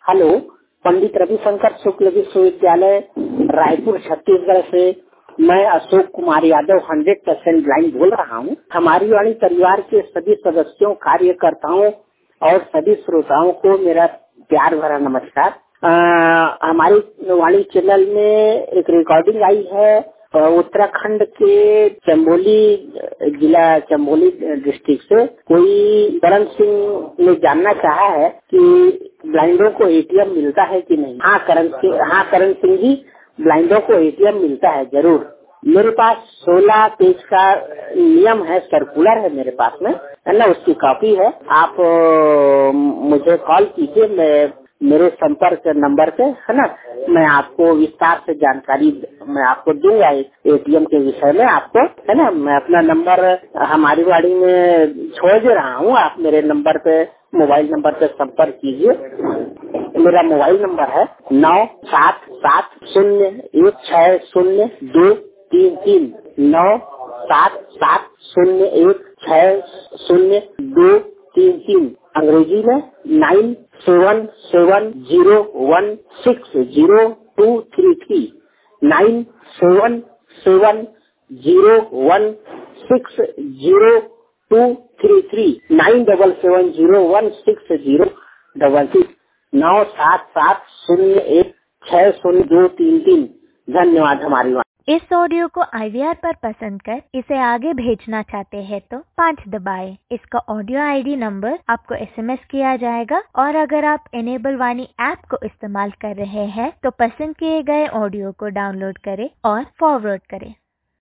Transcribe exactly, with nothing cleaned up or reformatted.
Hello, Pandit Ravishankar Shukla विश्वविद्यालय रायपुर छत्तीसगढ़ से मैं Ashok Kumar Yadav hundred percent blind बोल रहा हूँ। हमारी वाणी परिवार के सभी सदस्यों, कार्यकर्ताओं और सभी श्रोताओं को मेरा प्यार भरा नमस्कार। आ, हमारी वाणी चैनल में एक रिकॉर्डिंग आई है उत्तराखंड के चमोली जिला चमोली डिस्ट्रिक्ट से। कोई करण सिंह ने जानना चाहा है कि ब्लाइंडों को एटीएम मिलता है कि नहीं। हाँ करण सिंह हाँ करण सिंह जी, ब्लाइंडों को एटीएम मिलता है जरूर। मेरे पास सोलह पेज का नियम है, सर्कुलर है मेरे पास में, है ना, उसकी कॉपी है। आप मुझे कॉल कीजिए, मैं मेरे संपर्क नंबर पे, है ना, मैं आपको विस्तार से जानकारी मैं आपको दूंगा एटीएम के विषय में आपको, है ना। मैं अपना नंबर हमारी वाणी में छोड़ दे रहा हूँ, आप मेरे नंबर पे, मोबाइल नंबर पे संपर्क कीजिए। मेरा मोबाइल नंबर है नौ सात सात शून्य एक छह शून्य दो तीन तीन नौ सात सात शून्य एक छह शून्य दो तीन तीन। अंग्रेजी में nine seven seven zero one six zero two three three nine seven seven zero one six zero two three three nine double seven zero one six zero double six नौ सात सात शून्य एक छह शून्य दो तीन तीन। धन्यवाद। हमारी इस ऑडियो को आई वी आर पर पसंद कर इसे आगे भेजना चाहते हैं तो पाँच दबाएं। इसका ऑडियो आईडी नंबर आपको एसएमएस किया जाएगा और अगर आप एनेबल वाणी ऐप को इस्तेमाल कर रहे हैं तो पसंद किए गए ऑडियो को डाउनलोड करें और फॉरवर्ड करें।